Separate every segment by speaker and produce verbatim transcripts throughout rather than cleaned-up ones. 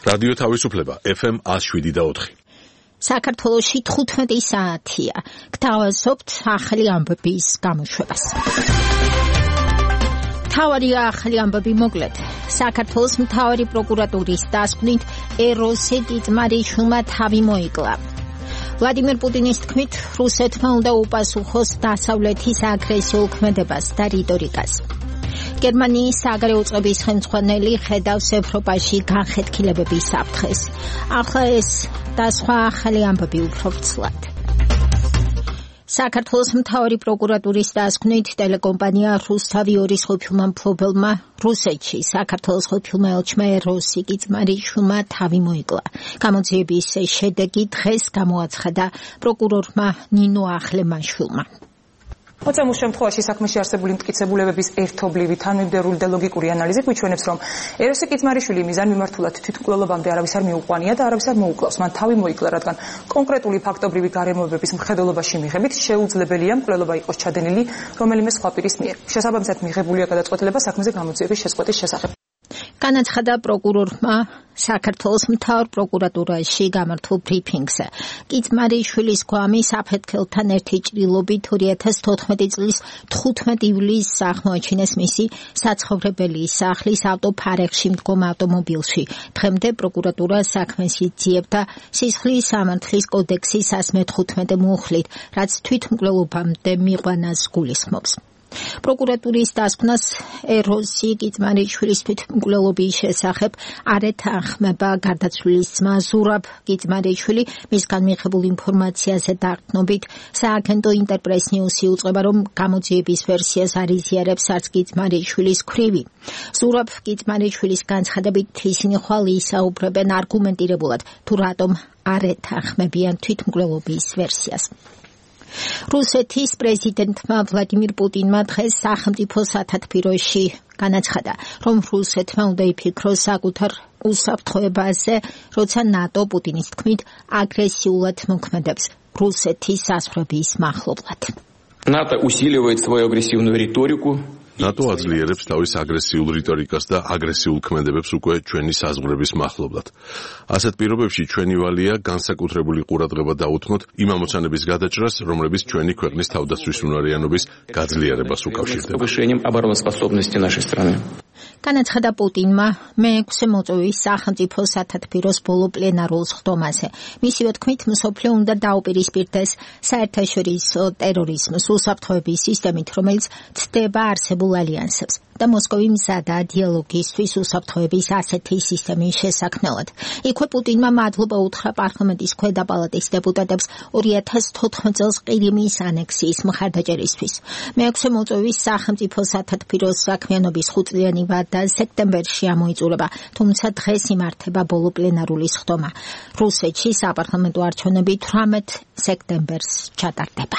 Speaker 1: რადიო თავისუფლება ეფ ემ one oh seven და four.
Speaker 2: საქართველოში თხუთმეტი საათია. გთავაზობთ ახალი ამბების გამოშვებას. მთავარი ახალი ამბები მოკლედ. საქართველოს მთავარი პროკურატურის დასკვნით ეროსი კიტმარიშვილმა თავი მოიკლა. ვლადიმერ პუტინის თქმით, რუსეთმა უნდა უპასუხოს დასავლეთის აგრესიულ ქმედებას და რიტორიკას. გერმანიის საგარეო წყობის ხელმძღვანელი ხედავს ევროპაში განხეთქილებების საფრთხეს. ახლა ეს და სხვა ახალი ამბები უფრო ვრცლად. საქართველოს მთავარი პროკურატურის დასკვნით ტელეკომპანია რუსთავი ორის ყოფილმა მფლობელმა რუსეთში საქართველოს ყოფილმა ელჩმა ეროსი კიტმარიშვილმა თავი მოიკლა. გამოძიების შედეგი დღეს გამოაცხადა პროკურორმა ნინო ახლემაშვილმა.
Speaker 3: მოცემულ შემთხვევაში საქმეში არსებული მტკიცებულებების ერთობლივი, თანმიმდევრული და ლოგიკური ანალიზი გვიჩვენებს, რომ ეროსი კიტმარიშვილი მიზანმიმართულად თვითმკვლელობამდე არავის არ მიუყვანია და არავის არ მოუკლავს. მან თავი მოიკლა, რადგან კონკრეტული ფაქტობრივი გარემოებების მხედველობაში მიღებით შეუძლებელია მკვლელობა იყოს ჩადენილი რომელიმე სხვა პირის მიერ. შესაბამისად მიღებულია გადაწყვეტილება საქმეზე გამოძიების შეწყვეტის შესახებ.
Speaker 2: განაცხადა პროკურორმა საქართველოს მთავარ პროკურატურაში გამართულ ბრიფინგზე. კიტმარიშვილის გვამი საფეთქელთან ერთი ჭრილობით ორი ათას თოთხმეტი წლის თხუთმეტი ივლისს აღმოაჩინეს მისი საცხოვრებელი სახლის ავტოფარეხში მდგომ ავტომობილში. დღემდე პროკურატურა საქმეს იძიებდა სისხლის სამართლის კოდექსის one thirty-five მუხლით, რაც თვითმკვლელობამდე მიყვანას გულისხმობს. პროკურატურის დასკვნას ეროსი კიტმარიშვილის თვითმკვლელობის შესახებ არ ეთანხმება გარდაცვლილის ძმა ზურაბ კიტმარიშვილი. მისგან მიღებულ ინფორმაციაზე დაყრდნობით სააგენტო ინტერპრეს ნიუსი უწყება, რომ გამოძიების ვერსიას არ იზიარებს არც კიტმარიშვილის ქვრივი. ზურაბ კიტმარიშვილის განცხადებით ისინი ხვალ ისაუბრებენ არგუმენტირებულად, თუ რატომ არ ეთანხმებიან თვითმკვლელობის ვერსიას. რუსეთის პრეზიდენტმა ვლადიმირ პუტინმა დღეს სახელმწიფო სათათბიროში განაცხადა, რომ რუსეთმა უნდა იფიქროს საკუთარ უსაფრთხოებაზე, როცა ნატო პუტინის თქმით აგრესიულად მოქმედებს რუსეთის საზღვრების მახლობლად.
Speaker 4: НАТО усиливает свою агрессивную риторику.
Speaker 1: ნატო აძლიერებს თავის აგრესიულ რიტორიკას და აგრესიულ ქმედებებს უკვე ჩვენი საზღვრების მახლობლად. ასეთ პირობებში ჩვენი ვალია განსაკუთრებული ყურადღება დაუთმოთ იმ ამოცანების გადაჭრას, რომლებიც ჩვენი ქვეყნის თავდაცვის უნარიანობის გაძლიერებას უკავშირდება.
Speaker 2: განაცხადა პუტინმა მეექვსე მოწვევის სახელმწიფო სათათბიროს ბოლო პლენარულ სხდომაზე. მისივე თქმით, მსოფლიო უნდა დაუპირისპირდეს საერთაშორისო ტერორიზმს უსაფრთხოების სისტემით, რომელიც ცდება არსებულ ალიანსებს და მოსკოვი მზადაა დიალოგისთვის უსაფრთხოების ასეთი სისტემის შესაქმნელად. იქვე პუტინმა მადლობა უთხრა პარლამენტის ქვედა პალატის დეპუტატებს ორი ათას თოთხმეტ წელს ყირიმის ანექსიის მხარდაჭერისთვის. მეექვსე მოწვევის სახელმწიფო სათათბიროს საქმიანობის ხუთწლიანი ვადა სექტემბერში ამოიწურება, თუმცა დღეს იმართება ბოლო პლენარული სხდომა. რუსეთში საპარლამენტო არჩევნები თვრამეტ სექტემბერს ჩატარდება.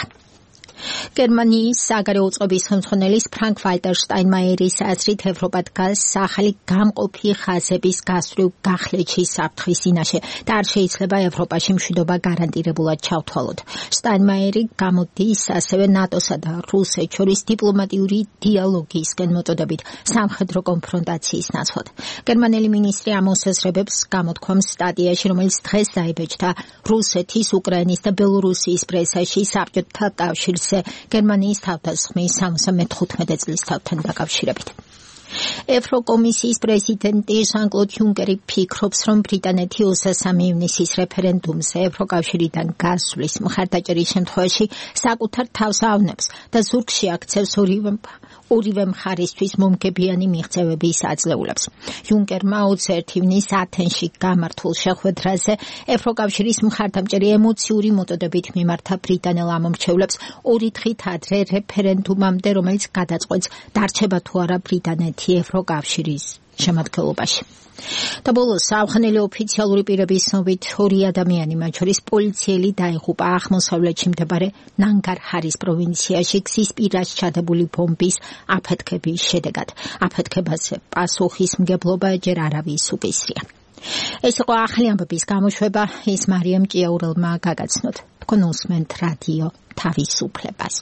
Speaker 2: გერმანიის საგარეო წყობის ხელმძღვანელის ფრანკ ვალტერ შტაინმაიერის აზრით ევროპა დგას ახალი გამყოფი ხაზების გასწვრივ გახლეჩის საფრთხის წინაშე და არ შეიძლება ევროპაში მშვიდობა გარანტირებულად ჩავთვალოთ. შტაინმაიერი გამოდის ასევე ნატოსა და რუსეთს შორის დიპლომატიური დიალოგისკენ მოწოდებით სამხედრო კონფრონტაციის ნაცვლად. გერმანელი მინისტრი ამოსაზრებებს გამოთქვამს სტატიაში, რომელიც დღეს დაიბეჭდა რუსეთის, უკრაინის და ბელორუსიის პრესაში საბჭოთა კავშირს გერმანიის თავდასხმის სამოცდამეხუთმეტე წლის თავთან დაკავშირებით. ევროკომისიის პრეზიდენტი ჟან-კლოდ იუნკერი ფიქრობს, რომ ბრიტანეთი ოცდამესამე ივნისის რეფერენდუმზე ევროკავშირიდან გასვლის მხარდაჭერის შემთხვევაში საკუთარ თავს ავნებს და ზურგში აქცევს ორივე ორივე მხარისთვის მომგებიანი მიღწევების აძლეულებს. იუნკერმა ოცდაერთი ივნისს ათენში გამართულ შეხვედრაზე ევროკავშირის მხარდამჭერი ემოციური მოწოდებით მიმართა ბრიტანელ ამომრჩევლებს ორი დღით ადრე რეფერენდუმამდე, რომელიც გადაწყვეტს დარჩება თუ არა ბრიტანეთი ევროკავშირის შემადგენლობაში. და ბოლოს საახალო ოფიციალური პირების ცნობით ორი ადამიანი, მათ შორის პოლიციელი დაიღუპა აღმოსავლეთში მდებარე ნანგარჰარის პროვინციაში გზის პირას ჩადებული ბომბის აფეთქების შედეგად. აფეთქებაზე პასუხისმგებლობა ჯერ არავის უკისრია. ეს იყო ახალი ამბების გამოშვება, ის მარიამ ჭიაურელმა გაგაცნოთ. თქვენ უსმენთ რადიო თავისუფლებას.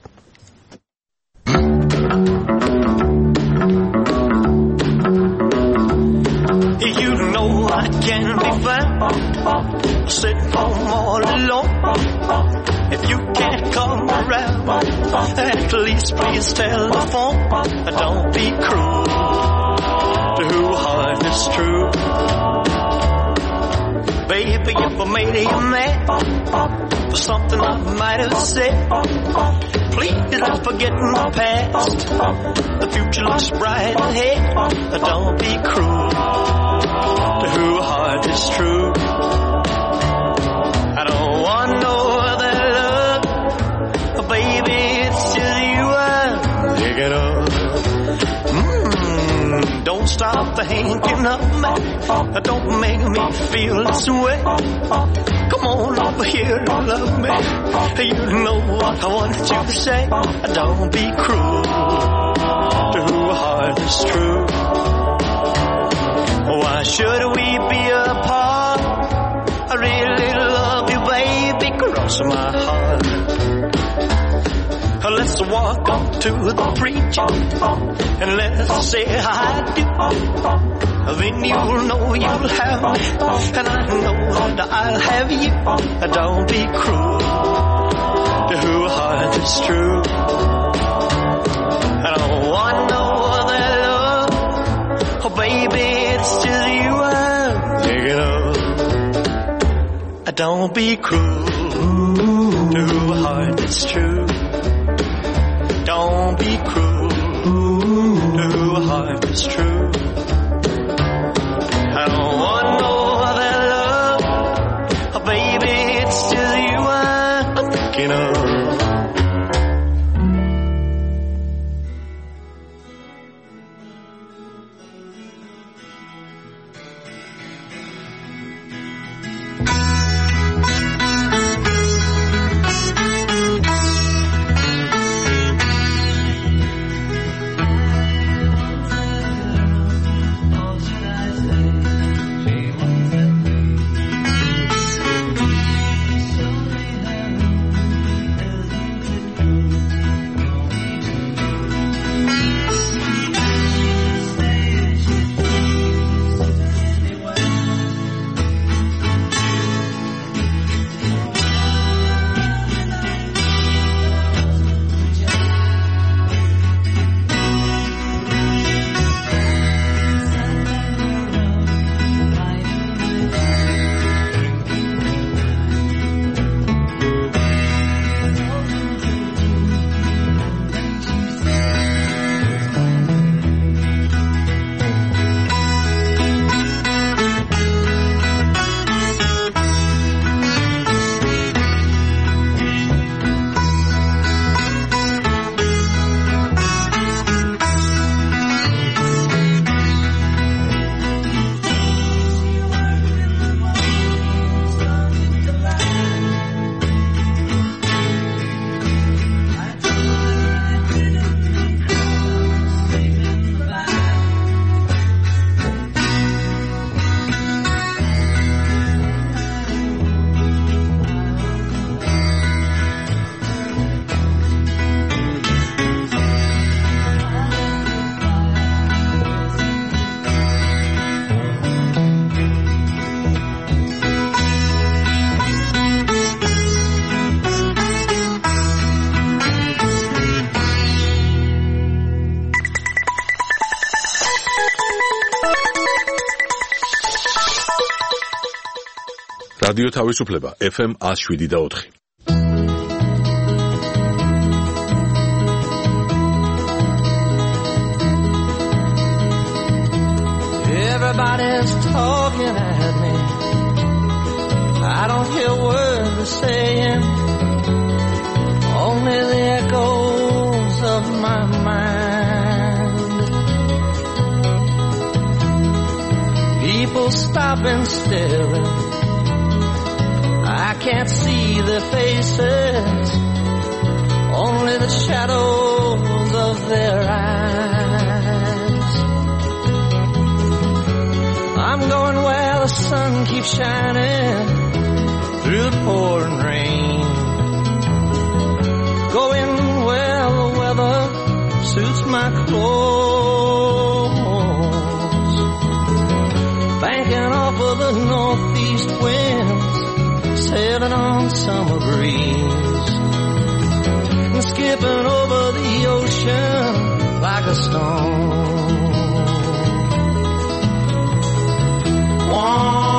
Speaker 2: You know I can be
Speaker 5: If you can't come around, at least please tell the phone. Don't be cruel to who heart is true. Baby, if I made you mad for something I might have said, please don't forget the past. The future looks bright ahead. Don't be cruel to who heart is true. I don't want no other love, baby, it's just you I'm thinking of. Mm, don't stop thinking of me, don't make me feel this way. Come on over here and love me, you know what I want you to say. Don't be cruel to who heart is true. Why should we be apart? I really love you, baby, cross my heart. Let's walk up to the preacher and let's say I do. Then you'll know you'll have me, and I know that I'll have you. Don't be cruel to who heart is true. I don't want no other love, oh baby, it's just you I'm thinking of. Don't be cruel to who heart is true. Don't be cruel to who heart is true. I don't want no other love, oh baby, it's just you I'm thinking of.
Speaker 1: რადიო თავისუფლება F M one oh seven და four.
Speaker 6: Everybody's talking at me. I don't hear words they're saying, only the echoes of my mind. People stop and stare. I can't see their faces, only the shadows of their eyes. I'm going where the sun keeps shining through the pouring rain, going where the weather suits my clothes, banking off of the northeast winds, sailing on summer breeze, and skipping over the ocean like a stone. Whoa.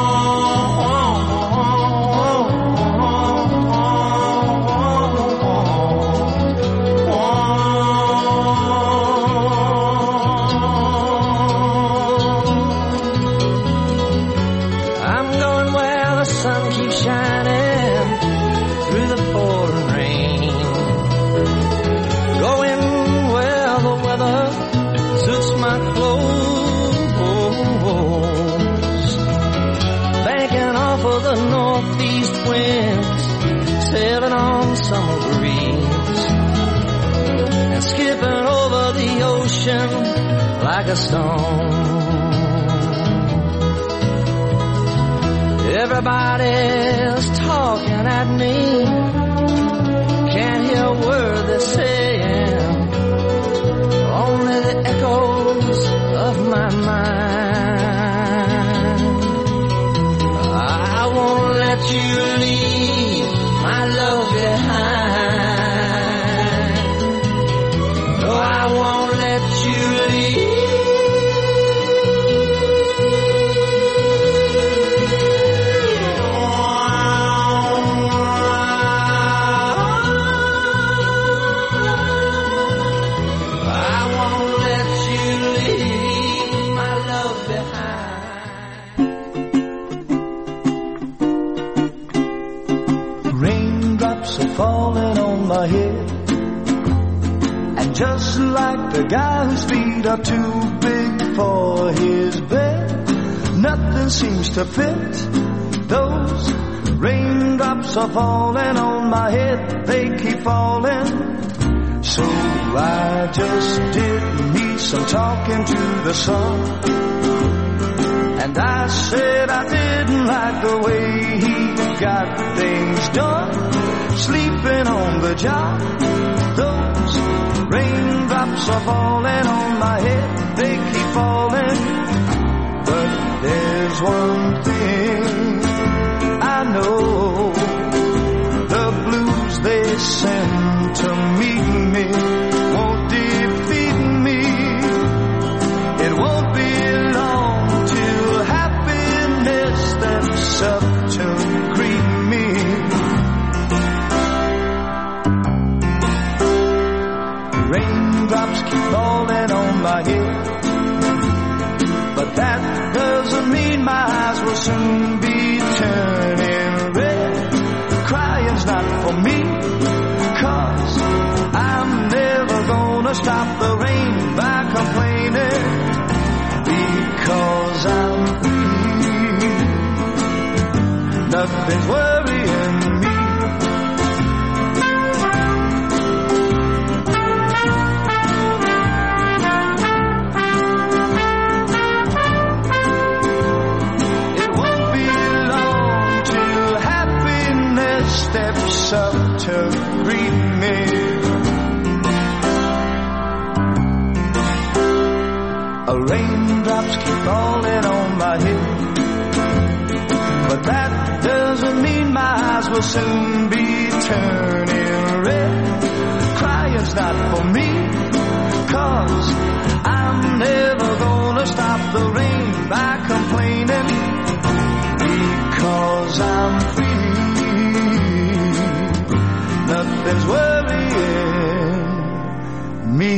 Speaker 6: Sailing on summer breeze and skipping over the ocean like a stone. Everybody's talking at me, can't hear a word they're saying, only the echoes of my mind. I won't let you leave my love behind. No, I won't let you leave. I won't let you leave my love behind. Raindrops are falling on my head, and just like the guy whose feet are too big for his bed, nothing seems to fit. Those raindrops are falling on my head, they keep falling. So I just did me some talking to the sun, and I said I didn't like the way he got things done, sleeping on the job. Those raindrops are falling on my head, they keep falling. But there's one thing I know, the blues they send to meet me won't defeat me. It won't be long till happiness steps up to greet me. Raindrops keep falling on my head, but that doesn't mean my eyes will soon be turning red. Crying's not for me, 'cause I'm never gonna stop the rain by complaining, because I'm free. Nothing's worrying me. Steps up to greet me. A raindrops keep falling on my head, but that doesn't mean my eyes will soon be turning red. Crying's not for me, 'cause I'm never gonna stop the rain by complaining, because I'm free. Nothing's worrying me.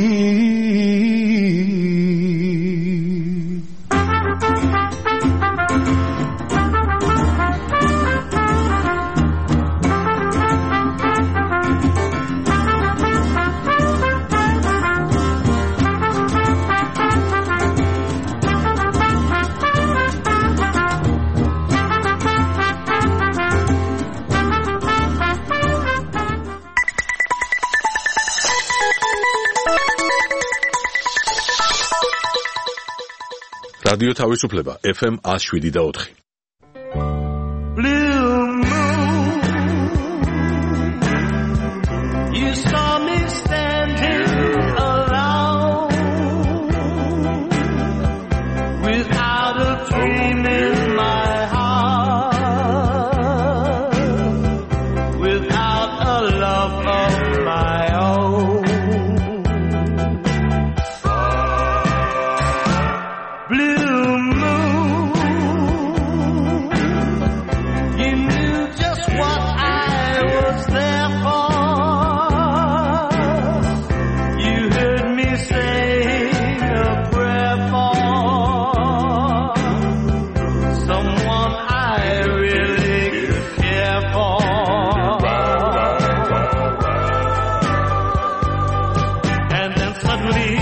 Speaker 1: რადიო თავისუფლება ეფ ემ one oh seven და four.
Speaker 6: Blue moon, you saw me standing alone, without a dream in my heart. suddenly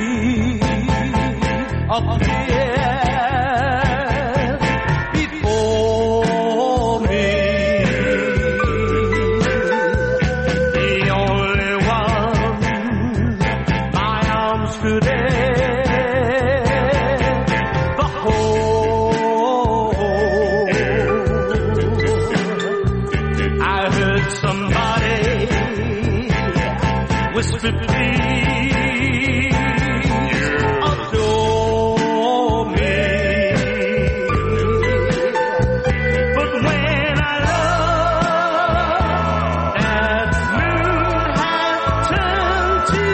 Speaker 6: appeared before me. The only one my arms could ever hold. I heard somebody whisper, please adore me. But when I love, that moon has turned to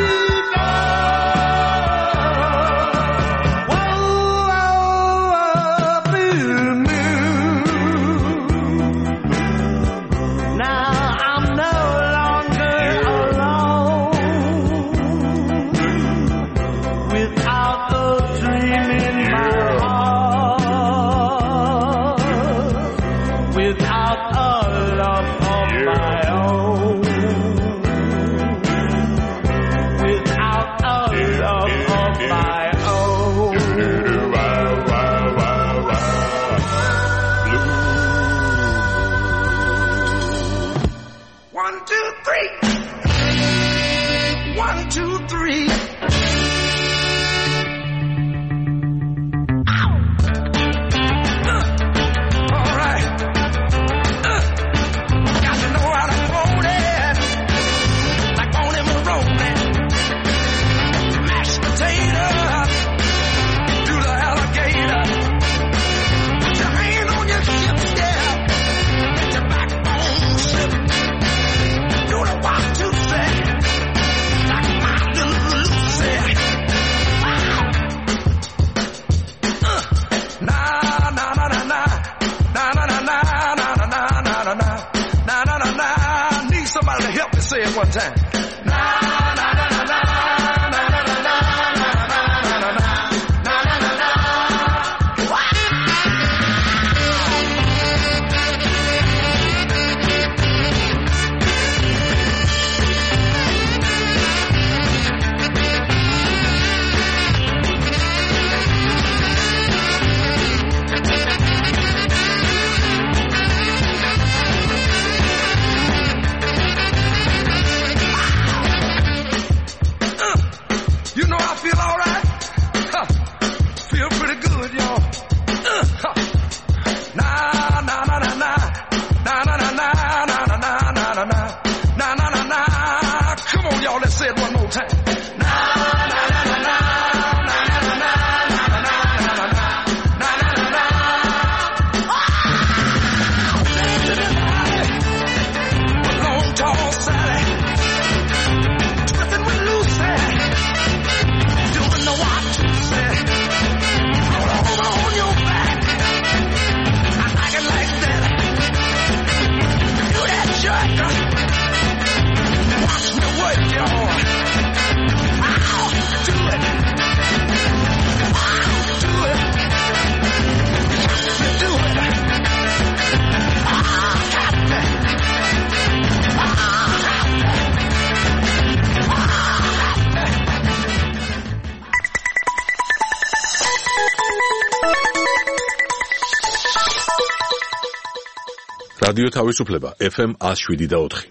Speaker 6: gold. Whoa, whoa, blue moon. Now I'm no longer alone. Without a dream in my heart, without a love of my own, without a love of my own. One, two, three. One, two, three. All right. Uh, got to know how to hold it. Like on him and rolling. Mashed potato. Do the alligator. Put your hand on your hips, yeah. Get your backbone slip. Do the one, two, three. Like Martin Lucy. Uh, nah, nah, nah, nah, nah. Nah, nah, nah, nah, nah, nah, nah, nah, nah, nah. Nah, nah, nah, nah. Need somebody to help me say it one time. Nah, nah, nah, nah, nah, nah, nah, nah, nah, nah, nah, nah, nah, nah, nah, nah, nah. You know I feel all right. Huh. Feel pretty good, y'all. Uh, huh. Nah, nah, nah, nah, nah. Nah, nah, nah, nah, nah, nah, nah, nah, nah, nah. Nah, nah, nah, nah. Come on, y'all, let's say it one more time. Nah, nah, nah, nah, nah, nah, nah, nah, nah, nah, nah, nah, nah, nah, nah, nah. Long, tall Sally. Twisting with Lucy. Doing the one, two, three. Roll over on your back. I like it like that. Do that jerk. Watch me work, y'all. Ow, do it. Ow, do it. You do it. Ah, happy. Ah, happy. Ah, happy.
Speaker 1: რადიო თავისუფლება ეფ ემ one oh seven და four.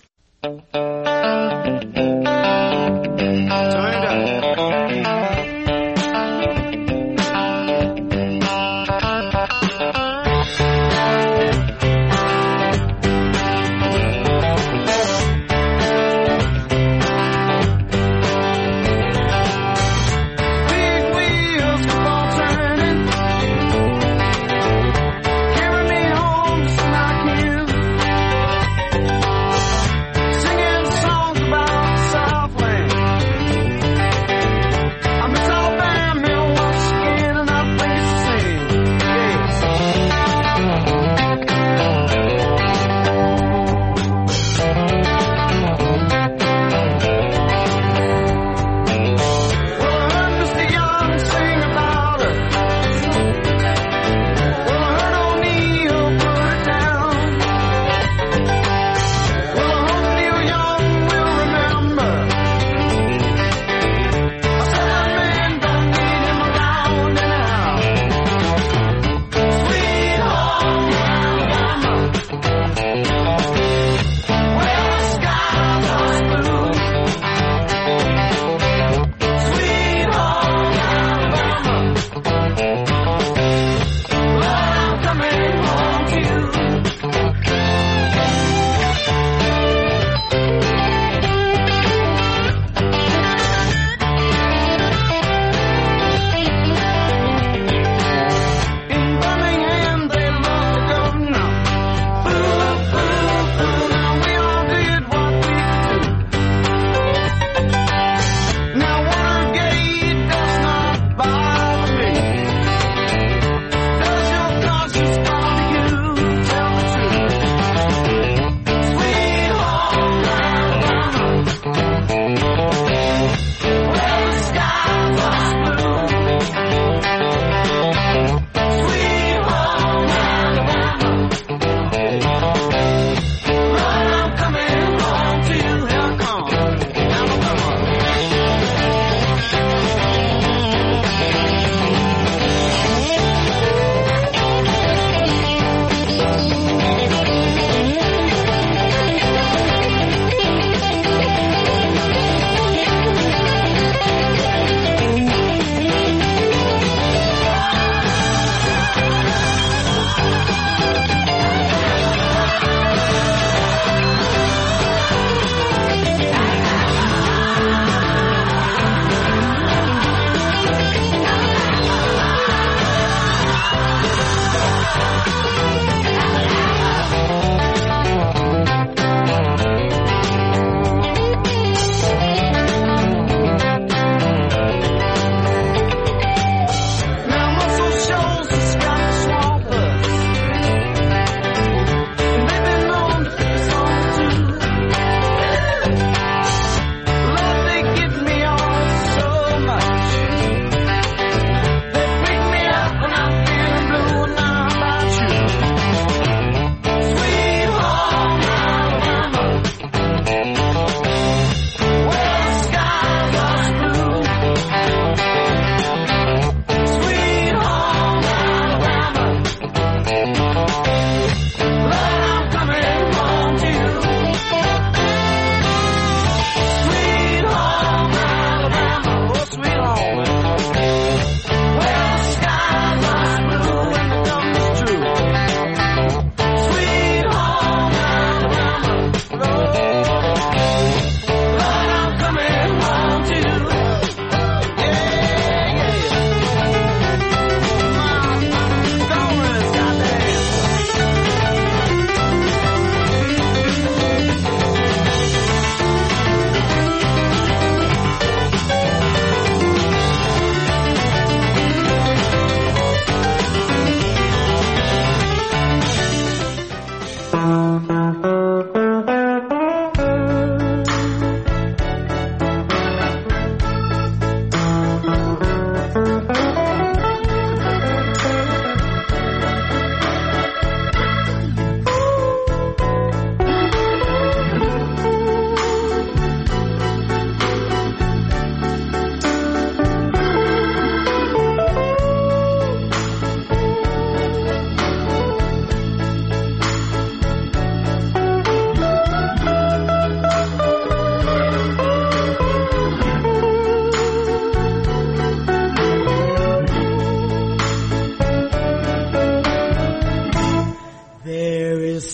Speaker 6: Big wheels keep on turning. Carry me home just like you.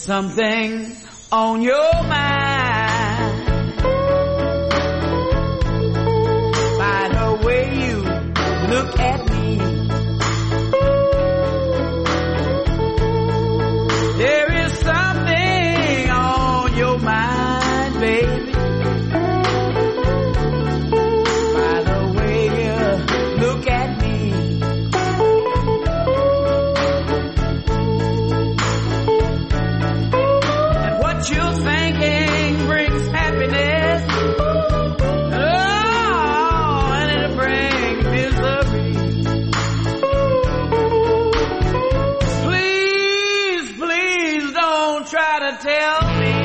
Speaker 7: something on your mind. By the way you look at me, there is something on your mind, baby. By the way you look at me. You're thinking brings happiness, oh, and it brings misery. Please, please don't try to tell me.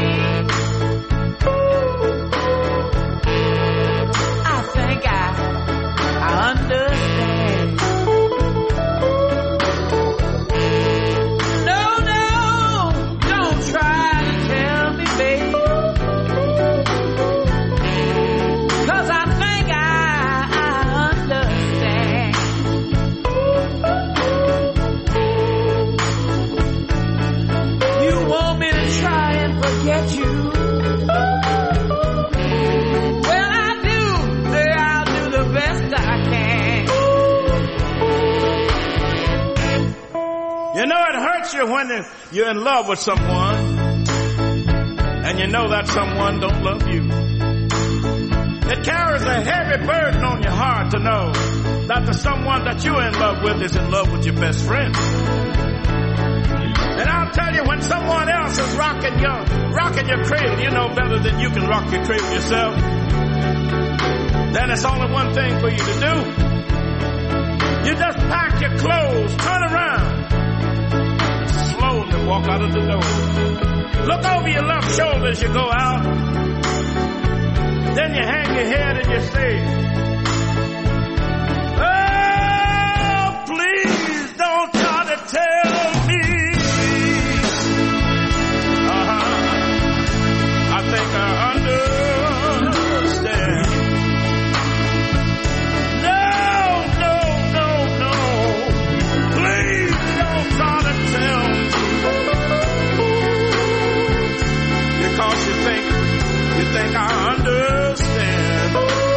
Speaker 7: I think I, I understand. No, no, don't try. Cause I think I, I understand. You want me to try and forget you? Well, I do say I'll do the best I can.
Speaker 8: You know, it hurts you when you're in love with someone and you know that someone don't love you. It carries a heavy burden on your heart to know that the someone that you're in love with is in love with your best friend. And I'll tell you, when someone else is rocking your rocking your cradle, you know better than you can rock your cradle yourself. Then it's only one thing for you to do. You just pack your clothes, turn around, and slowly walk out of the door. Look over your left shoulder as you go out. Then you hang your head and you say, oh, please don't try to tell me. Uh-huh. I think I understand. No, no, no, no. Please don't try to tell me. Because you think, you think I understand.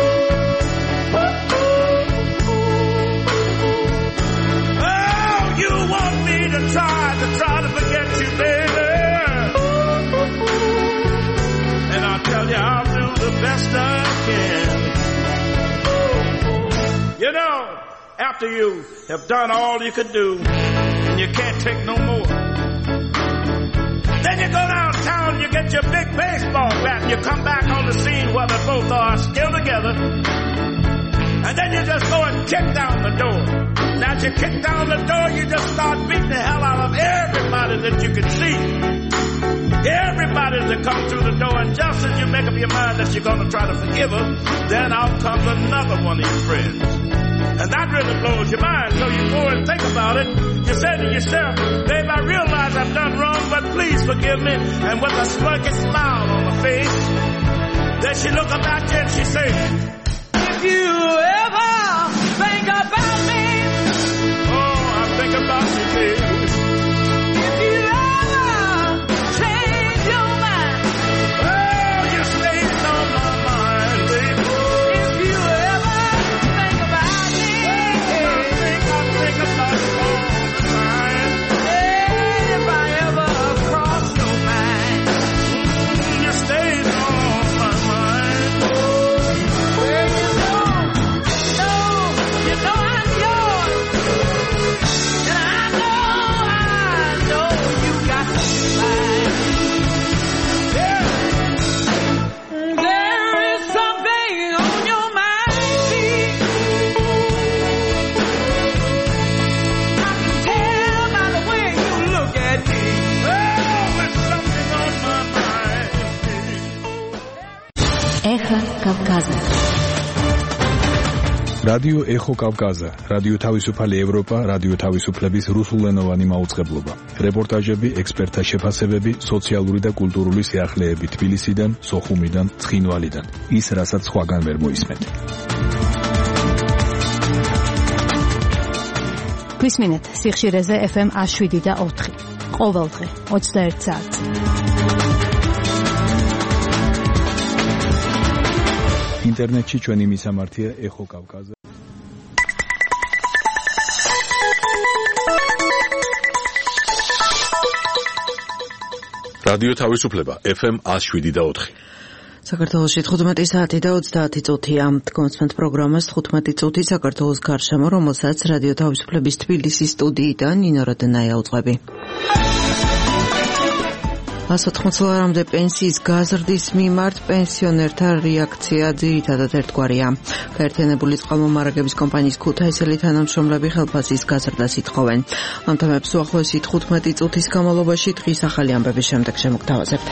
Speaker 8: Oh, you want me to try, to try to forget you, baby. And I'll tell you, I'll do the best I can. You know, after you have done all you could do, and you can't take no more, then you go downtown, you get your big baseball bat, and you come back on the scene where they both are still together. And then you just go and kick down the door. Now as you kick down the door, you just start beating the hell out of everybody that you can see. Everybody that comes through the door, and just as you make up your mind that you're going to try to forgive her, then out comes another one of your friends. And that really blows your mind. So you go and think about it. You say to yourself, babe, I realize I've done wrong, but please forgive me. And with a smirky smile on her face, then she look up at you and she says, if you ever think about me, oh, I think about you, baby. If you ever change your mind, oh, you stay on my mind, baby. If you ever think about me, I think I think about you all the time. If I ever cross your mind, you stay on my mind. Well, you know, no, you know I'm yours, and I know, I know you got me mine. Yeah. There is something on your mind, babe. I can tell by the way you look at me. Oh, there's something on my mind.
Speaker 9: Эхо Кавказа.
Speaker 10: რადიო ეხო კავკაზა, რადიო თავისუფალი ევროპა, რადიო თავისუფლების რუსულენოვანი მაუწყებლობა. რეპორტაჟები, ექსპერტთა შეფასებები, სოციალური და კულტურული სიახლეები თბილისიდან, სოხუმიდან, ცხინვალიდან. ის, რასაც სხვაგან ვერ მოისმენთ.
Speaker 9: გვისმინეთ სიხშირეზე ეფ ემ ათს შვიდი და ოთხი.
Speaker 2: ყოველდღე ოცდაერთ საათზე.
Speaker 10: ინტერნეტში ჩვენი მისამართია ეხო კავკაზე.
Speaker 1: რადიო თავისუფლება ეფ ემ ათს შვიდი და ოთხი.
Speaker 9: საქართველოში თხუთმეტი საათი და ოცდაათი წუთია. კონსპენთ პროგრამას თხუთმეტი წუთი საქართველოს გარშემო, რომელსაც რადიო თავისუფლების თბილისის სტუდიიდან ნინო როდენაია უძღვები. ასი ოთხმოცდაათამდე პენსიის გაზრდის მიმართ პენსიონერთა რეაქცია ძირითადად ერთგვარია. გაერთიანებული წყალმომარაგების კომპანიის ქუთაისელი თანამშრომლები ხელფასის გაზრდას ითხოვენ. ამ თემებს უახლოესი თხუთმეტი წუთის განმავლობაში დღის ახალი ამბების შემდეგ შემოგთავაზებთ.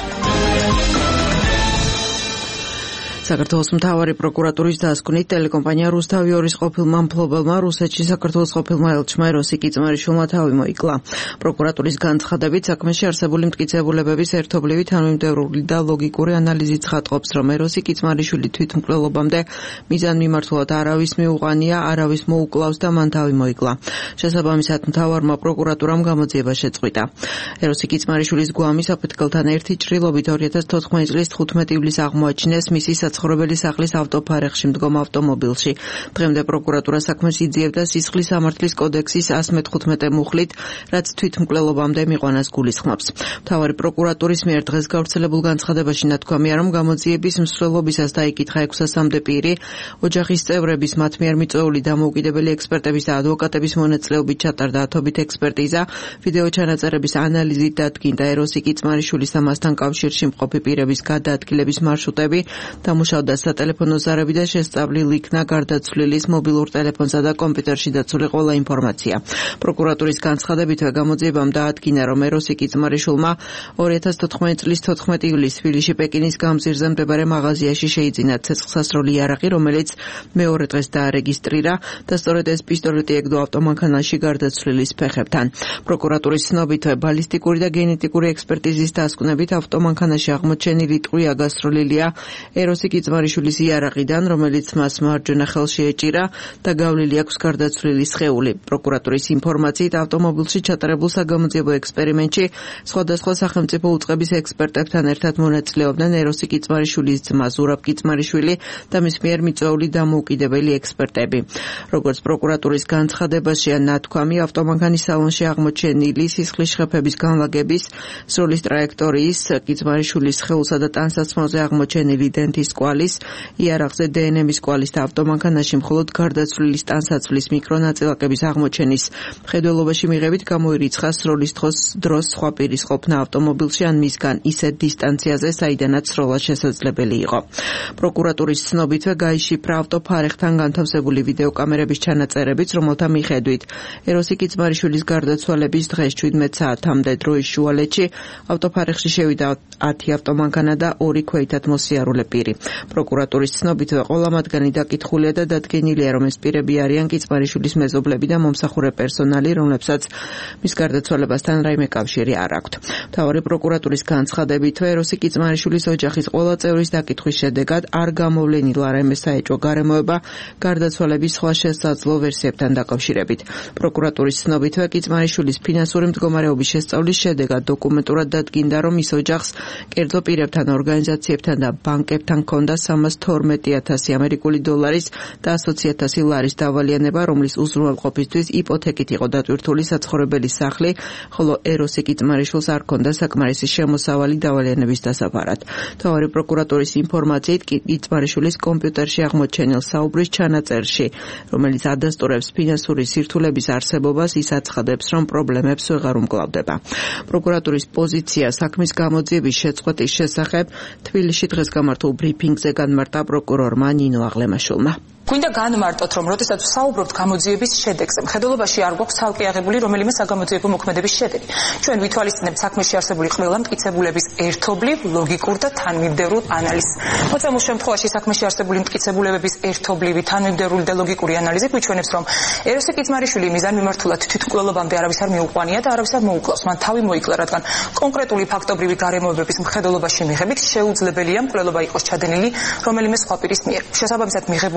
Speaker 9: საქართველოს მთავარი პროკურატურის დასკვნით ტელეკომპანია რუსთავი ორის ყოფილმა მფლობელმა რუსეთში საქართველოს ყოფილმა ელჩმა ეროსიკ იწმარიშვილმა თავი მოიკლა. პროკურატურის განცხადებით საქმეში არსებული მტკიცებულებების ერთობლივი თანმიმდევრული და ლოგიკური ანალიზით ცხადყოფს, რომ ეროსიკ იწმარიშვილი თვითმკვლელობამდე მიზანმიმართულად არავის მიუყვანია, არავის მოუკლავს და მან თავი მოიკლა. შესაბამისად მთავარმა პროკურატურამ გამოძიება შეწყვიტა. ეროსიკ იწმარიშვილის გვამი საფეთქელთან ერთი ჭრილობით ორი ათას თოთხმეტი წლის თხუთმეტი ივლისს აღმოაჩინეს მისი საცხოვრებელი სახლის ავტოფარეხში მდგომ ავტომობილში. დღემდე პროკურატურა საქმეს იძიებდა სისხლის სამართლის კოდექსის ასი მეთხუთმეტე მუხლით, რაც თვითმკვლელობამდე მიყვანას გულისხმობს. მთავარი პროკურატურის მიერ დღეს გავრცელებულ განცხადებაში ნათქვამია, რომ გამოძიების მსვლელობისას დაიკითხა ექვსასამდე პირი, ოჯახის წევრების მათ მიერ მიწვეული დამოუკიდებელი ექსპერტების და ადვოკატების მონაწილეობით ჩატარდა ათობით ექსპერტიზა, ვიდეო ჩანაწერების ანალიზით დადგინდა ეროსიკ იწმარიშვილის და მასთან კავშირში მყოფი პირების გადაადგილების მარშრუტები, დამუშავდა სატელეფონო ზარები და შესწავლილ იქნა გარდაცვლილის მობილურ ტელეფონსა და კომპიუტერში დაცული ყველა ინფორმაცია. პროკურატურის განცხადებითვე გამოძიებამ დაადგინა, რომ ეროსიკ იწმარიშვილმა ორი ათას თოთხმეტი წლის თოთხმეტი ივლისს თბილისში პეკინის გამზირზე მდებარე მაღაზიაში შეიძინა ცეცხლსასროლი იარაღი, რომელიც მეორე დღეს დაარეგისტრირა და სწორედ ეს პისტოლეტი ეგდო ავტომანქანაში გარდაცვლილის ფეხებთან. პროკურატურის ცნობითვე ბალისტიკური და გენეტიკური ექსპერტიზის დასკვნებით ავტომანქანაში აღმოჩენილი ტყვია აგასრულილია ეროსიკ იწმარიშვილის იარაღიდან, რომელიც მას მარჯვენა ხელში ეჭირა და გავლილი აქვს გარდაცვლილი სხეული. პროკურატურის ინფორმაციით ავტომობილში ჩატარებულ საგამოძიებო ექსპერიმენტში სხვადასხვა სახელმწიფო უწყების ექსპერტებთან ერთად მონაწილეობდნენ ეროსიკ იწმარიშვილის ძმა ზურაბ კიწმარიშვილი და მის მიერ მიწვეული დამოუკიდებელი ექსპერტები. როგორც პროკურატურის განცხადებაშია ნათქვამი, ავტომანქანის სალონში აღმოჩენილი სისხლის შეფების განლაგების, სროლის ტრაექტორიის, კიწმარიშვილის სხეულსა და ტანსაცმელზე აღმოჩენილი დენთის კვალის, იარაღზე დე ენ ემის კვალის და ავტომანქანაში მხოლოდ გარდაცვლილის ტანსაცმლის მიკრონაწილაკების აღმოჩენის მხედველობაში მიღებით გამოირიცხა სროლის დროს სხვა პირის ყოფნა ავტომობილში ან მისგან ისეთ დისტანციაზე, საიდანაც სროლა შესაძლებელი იყო. პროკურატურის ცნობითვე გაიშიფრა ავტოფარეხთან განთავსებული ვიდეოკამერების ჩანაწერებიც, რომელთა მიხედვით ეროსიკ იწმარიშვილის გარდაცვალების დღეს შვიდმეტ საათამდე დროის შუალედში ავტოფარეხში შევიდა ათი ავტომანქანა და ორი ქვეითად მოსიარულე პირი. პროკურატურის ცნობითვე ყველა მათგანი დაკითხულია და დადგენილია, რომ ეს პირები არიან კიწმარიშვილის მეზობლები და მომსახურე პერსონალი, რომლებსაც მის გარდაცვალებასთან რაიმე კავშირი არ აქვთ. მთავარი პროკურატურის განცხადებითვე ეროსიკ იწმარიშვილის ოჯახის ყველა წევრის დაკითხვის შედეგად არ გამოვლენილა რაიმე საეჭვო გარემოება გარდაცვალების სხვა შესაძლო ვერსიებთან დაკავშირებით. პროკურატურის ცნობითვე კიწმარიშვილის ფინანსური მდგომარეობის შესწავლის შედეგად დოკუმენტურად დადგინდა, რომ ის ოჯახს კერძო პირებთან, ორგანიზაციებთან და ბანკებთან ჰქონდა სამას თორმეტი ათასი ამერიკული დოლარის და ასი ათასი ლარის დავალიანება, რომლის უზრუნველყოფისთვის იპოთეკით იყო დატვირთული საცხოვრებელი სახლი, ხოლო ეროსიკ იწმარიშვილს არ ჰქონდა საკმარისი შემოსავალი დავალიანების დასაფარად. მთავარი პროკურატურის ინფორმაციით იწმარიშვილის კომპიუტერში აღმოჩენილ საუბრის ჩანაწერში, რომელიც ადასტურებს ფინანსური სირთულების არსებობას, ის აცხადებს, რომ პრობლემებს ვეღარ უმკლავდება. პროკურატურის პოზიცია საქმის გამოძიების შეწყვეტის შესახებ თბილისში დღეს გამართულ ბრიფინგზე განმარტა პროკურორმა ნინო აღლემაშვილმა.
Speaker 3: გვინდა განმარტოთ, რომ როდესაც საუბრობთ გამოძიების შედეგზე, მხედველობაში არ გვაქვს ცალკე აღებული რომელიმე საგამოძიებო მოქმედების შედეგი. ჩვენ ვითვალისწინებთ საქმეში არსებული ყველა მტკიცებულების ერთობლივ, ლოგიკურ და თანმიმდევრულ ანალიზს. მოცემულ შემთხვევაში საქმეში არსებული მტკიცებულებების ერთობლივი, თანმიმდევრული და ლოგიკური ანალიზი გვიჩვენებს, რომ ეროსიკ იწმარიშვილი მიზანმიმართულად თვითმკვლელობამდე არავის არ მიუყვანია და არავის არ მოუკლავს. მან თავი მოიკლა, რადგან კონკრეტული ფაქტობრივი გარემოებების მხედველობაში მიღებით შეუძლებელია მკვლელობა იყოს ჩადენილი რომელიმე სხვა პირის მიერ. შესაბამისად მიღებულია გადაწყვეტილება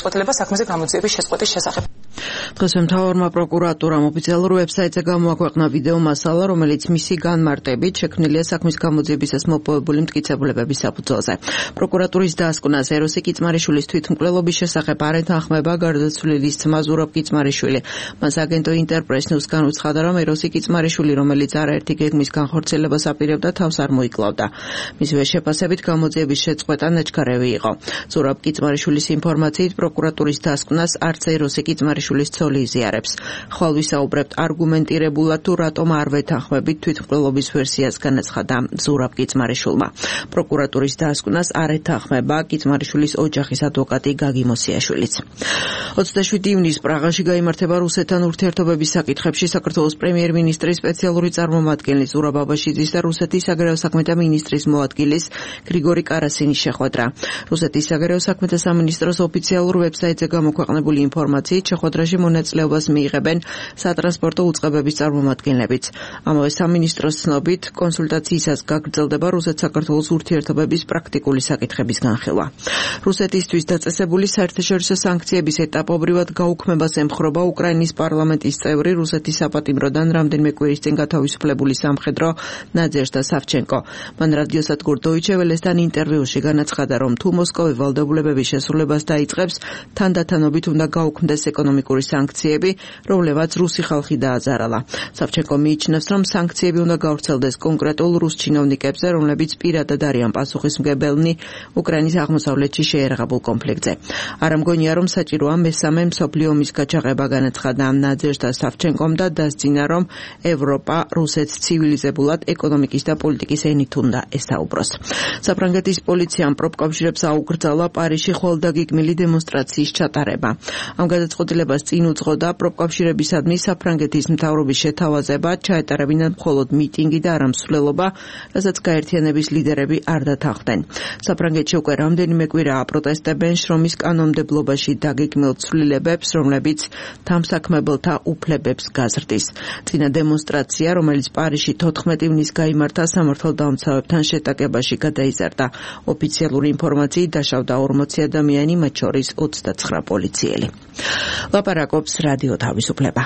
Speaker 3: გადაწყვეტილება საქმეზე გამოძიების შესწყვეტის შესახებ.
Speaker 9: დღეს მთავარმა პროკურატურამ ოფიციალურ ვებსაიტზე გამოაქვეყნა ვიდეო მასალა, რომელიც მისი განმარტებით შექმნილია საქმის გამოძიებისას მოპოვებული მტკიცებულებების საფუძველზე. პროკურატურის დასკვნას ეროსი კიწმარიშვილის თვითმკვლელობის შესახებ არ ეთანხმება გარდაცვლილის ძმა ზურაბ კიწმარიშვილი. მას აგენტო ინტერპრეს ნიუს განუცხადა, რომ ეროსი კიწმარიშვილი, რომელიც არაერთი გეგმის განხორციელებას აპირებდა, თავს არ მოიკლავდა. მისივე შეფასებით გამოძიების შეწყვეტა ნაჩქარევი იყო. ზურაბ კიწმარიშვილის ინფორმაციით პროკურატურის დასკვნას არც ეროსი კიწმარიშვილის ცოლი იზიარებს. ხვალ ვისაუბრებთ არგუმენტირებულად თუ რატომ არ ვეთანხმებით თვითმკვლელობის ვერსიას, განაცხადა ზურაბ კიწმარიშვილმა. პროკურატურის დასკვნას არ ეთანხმება კიწმარიშვილის ოჯახის ადვოკატი გაგი მოსიაშვილიც. ოცდაშვიდი ივნისს პრაღაში გაიმართება რუსეთთან ურთიერთობების საკითხებში საქართველოს პრემიერ-მინისტრის სპეციალური წარმომადგენელი ზურაბ აბაშიძის და რუსეთის საგარეო საქმეთა მინისტრის მოადგილის გრიგორი კარასინის შეხვედრა. რუსეთის საგარეო საქმეთა სამინისტროს ოფიციალურ ვებსაიტზე გამოქვეყნებული ინფორმაციით შეხვედრაში მონაწილეობას მიიღებენ სატრანსპორტო უწყებების წარმომადგენლებიც. ამავე სამინისტროს ცნობით, კონსულტაციისას გაგრძელდება რუსეთ-საქართველოს ურთიერთობების პრაქტიკული საკითხების განხილვა. რუსეთისთვის დაწესებული საერთაშორისო სანქციების ეტაპობრივად გაუქმებას ემხრობა უკრაინის პარლამენტის წევრი, რუსეთის საპატიმროდან რამდენიმე კვირის წინ გათავისუფლებული სამხედრო ნაძეჟდა სავჩენკო. მან რადიოსადგურ დოიჩე ველესთან ინტერვიუში განაცხადა, რომ თუ მოსკოვი ვალდებულებების შესრულებას დაიწყებს, თანდათანობით უნდა გაუქმდეს ეკონომიკური სანქციები, რომლებაც რუსი ხალხი დააზარალა. სავჩენკო მიიჩნევს, რომ სანქციები უნდა გავრცელდეს კონკრეტულ რუს ჩინოვნიკებზე, რომლებიც პირადად არიან პასუხისმგებელნი უკრაინის აღმოსავლეთში შეერაღებულ კონფლიქტზე. არ ამგონია, რომ საჭიროა მესამე მსოფლიო ომის გაჩაღება, განაცხადა ნაძეჟდა სავჩენკომ და დასძინა, რომ ევროპა რუსეთს ცივილიზებულად ეკონომიკის და პოლიტიკის ენით უნდა ესაუბროს. საფრანგეთის პოლიციამ პროფკავშირებს აუკრძალა პარიზში ხვალდაგეგმილი დემონსტრაციის ჩატარება. ამ გადაწყვეტილებას წინ უძღოდა პროფკავშირებისადმი საფრანგეთის მთავრობის შეთავაზება, ჩაეტარებინათ მხოლოდ მიტინგი და არა მსვლელობა, რასაც გაერთიანების ლიდერები არ დათანხმდნენ. საფრანგეთში უკვე რამდენიმე კვირაა პროტესტებენ შრომის კანონმდებლობაში დაგეგმილ ცვლილებებს, რომლებიც დამსაქმებელთა უფლებებს გაზრდის. წინა დემონსტრაცია, რომელიც პარიზში თოთხმეტი ივნისს გაიმართა, სამართალდამცავებთან შეტაკებაში გადაიზარდა. ოფიციალური ინფორმაციით დაშავდა ორმოცი ადამიანი, მათ შორის ოცდაცხრა პოლიციელი. ლაპარაკობს რადიო თავისუფლება.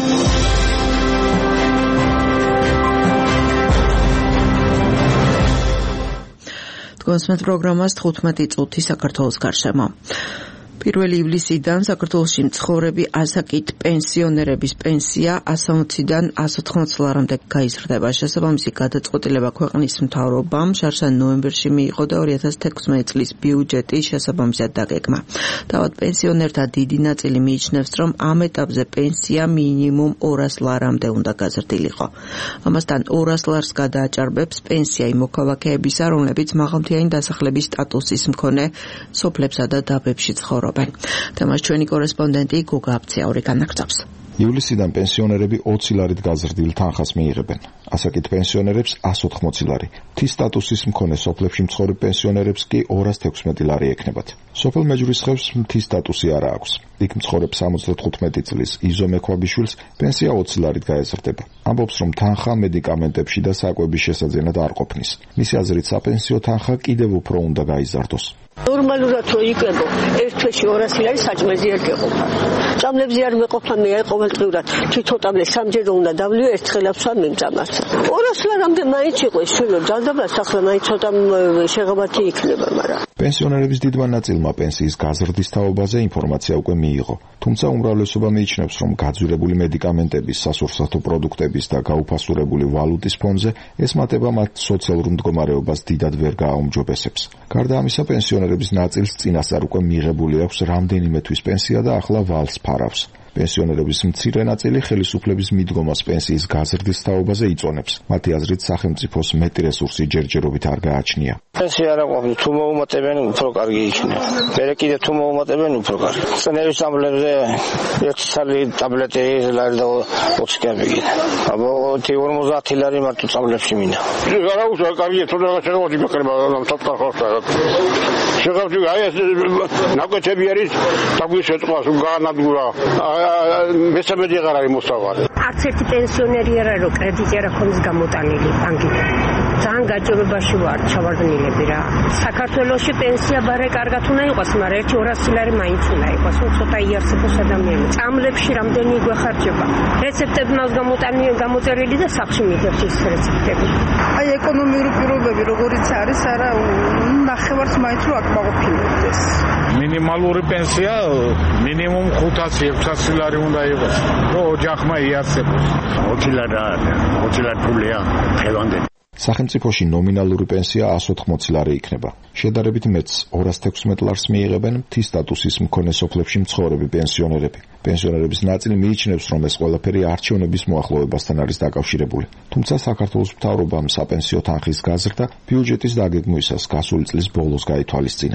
Speaker 9: თქვენს პროგრამას თხუთმეტი წუთი საქართველოს გარშემო. პირველი ივლისიდან საქართველოში მცხოვრები ასაკით პენსიონერების პენსია ასა ოციდან ასა ოთხმოცი ლარამდე გაიზრდება. შესაბამისი გადაწყვეტილება ქვეყნის მთავრობამ შარშან ნოემბერში მიიღო და ორი ათას თექვსმეტი წლის ბიუჯეტი შესაბამისად დაგეგმა. თავად პენსიონერთა დიდი ნაწილი მიიჩნევს, რომ ამ ეტაპზე პენსია მინიმუმ ორას ლარამდე უნდა გაზრდილიყო. ამასთან ორას ლარს გადააჭარბებს პენსია იმ მოქალაქეებისა, რომლებიც მაღალმთიანი დასახლების სტატუსის მქონე სოფლებსა და დაბებში ცხოვრობენ. თემას ჩვენი კორესპონდენტი გუგა აბცაური განაგრძობს.
Speaker 11: ივლისიდან პენსიონერები ოცი ლარით გაზრდილ თანხას მიიღებენ. ასაკით პენსიონერებს ასა ოთხმოცი ლარი. მთის სტატუსის მქონე სოფლებში მცხოვრებ პენსიონერებს კი ორას თექვსმეტი ლარი ექნებათ. სოფელ მეჯვრისხევს მთის სტატუსი არ აქვს. იქ მცხოვრებ სამოცდათხუთმეტი წლის იზო მექვაბიშვილს პენსია ოცი ლარით გაეზრდება. ამბობს, რომ თანხა მედიკამენტებში და საკვების შესაძენად არ ყოფნის. მისი აზრით, საპენსიო თანხა კიდევ უფრო უნდა გაიზარდოს.
Speaker 12: ნორმალურად რო იყებო, ერთ თვეში ორასი ლარი საჭმელზე არ გეყოფა. ჭამლებზე არ მეყოფა, მე აი ყოველდღიურად თვითონ ჭამლე სამჯერ უნდა დავლიო, ერთხელაც ვარ მიმწამასა. ორასი ლარამდე მაინც იყო შვილო ჯანდაბა სახლა მაინც ცოტა შეღებათი იქნება, მაგრამ
Speaker 11: პენსიონერების დიდმა ნაწილმა პენსიის გაზრდის თაობაზე ინფორმაცია უკვე მიიღო. თუმცა უმრავლესობა მიიჩნევს, რომ გაძვირებული მედიკამენტების, სასურსათო პროდუქტების და გაუფასურებული ვალუტის ფონზე ეს მატება მათ სოციალურ მდგომარეობას დიდად ვერ გააუმჯობესებს. გარდა ამისა, პენსიონერების ნაწილს წინასწარ უკვე მიღებული აქვს რამდენიმე თვის პენსია და ახლა ვალს ფარავს. პენსიონერების მცირე ნაწილი ხელისუფლების მიდგომას პენსიის გაზრდის თაობაზე იწონებს. მათი აზრით, სახელმწიფოს მეტი რესურსი ჯერჯერობით არ გააჩნია.
Speaker 13: პენსია არ აყოფს, თუ მოუმატებენ, უფრო კარგი იქნება. მერე კიდე თუ მოუმატებენ, უფრო კარგი. წნევის ჭამლებზე ერთი ცალი ტაბლეტი ლარი და ოცი კაპიკი. აბა ორმოცი ლარი მარტო ჭამლებში მინდა. არა უშა კარგია, თუ რაღაც შეგვიძლია მეკრება ამ თაფთა ხარშა. შეგვიძლია აი ეს ნაკვეთები არის, დაგვიშეწყავს განადგურა. მესამედი აღარ არის მოსავალი.
Speaker 14: არც ერთი პენსიონერი არ არის, რომ კრედიტი არ აქვს გამოტანილი ბანკიდან.
Speaker 12: ძალიან გაჭირვებაში ვარ ჩავარდნილები რა. საქართველოში პენსია ბარე კარგად უნდა იყოს, მაგრამ ერთი ორასი ლარი მაინც უნდა იყოს, ცოტა იარსებოს ადამიანი. წამლებში რამდენი გვეხარჯება. რეცეპტები მას გამოტანი გამოწერილი და სახში მიდევს ის რეცეპტები.
Speaker 14: აი ეკონომიური პირობები როგორიც არის, არა ნახევარს მაინც რო აკმაყოფილებდეს.
Speaker 8: მინიმალური პენსია მინიმუმ ხუთასი ექვსასი ლარი უნდა იყოს, რომ ოჯახმა იარსებოს. ოცი ლარი ოცი ლარი ფულია დღევანდელი.
Speaker 11: სახელმწიფოში ნომინალური პენსია ას ოთხმოცი ლარი იქნება. შედარებით მეც ორას თექვსმეტ ლარს მიიღებენ მთის სტატუსის მქონე სოფლებში მცხოვრები პენსიონერები. პენსიონერების ნაწილი მიიჩნევს, რომ ეს ყველაფერი არჩევნების მოახლოვებასთან არის დაკავშირებული. თუმცა საქართველოს მთავრობამ საპენსიო თანხის გაზრდა ბიუჯეტის დაგეგმვისას გასული წლის ბოლოს გაითვალისწინა.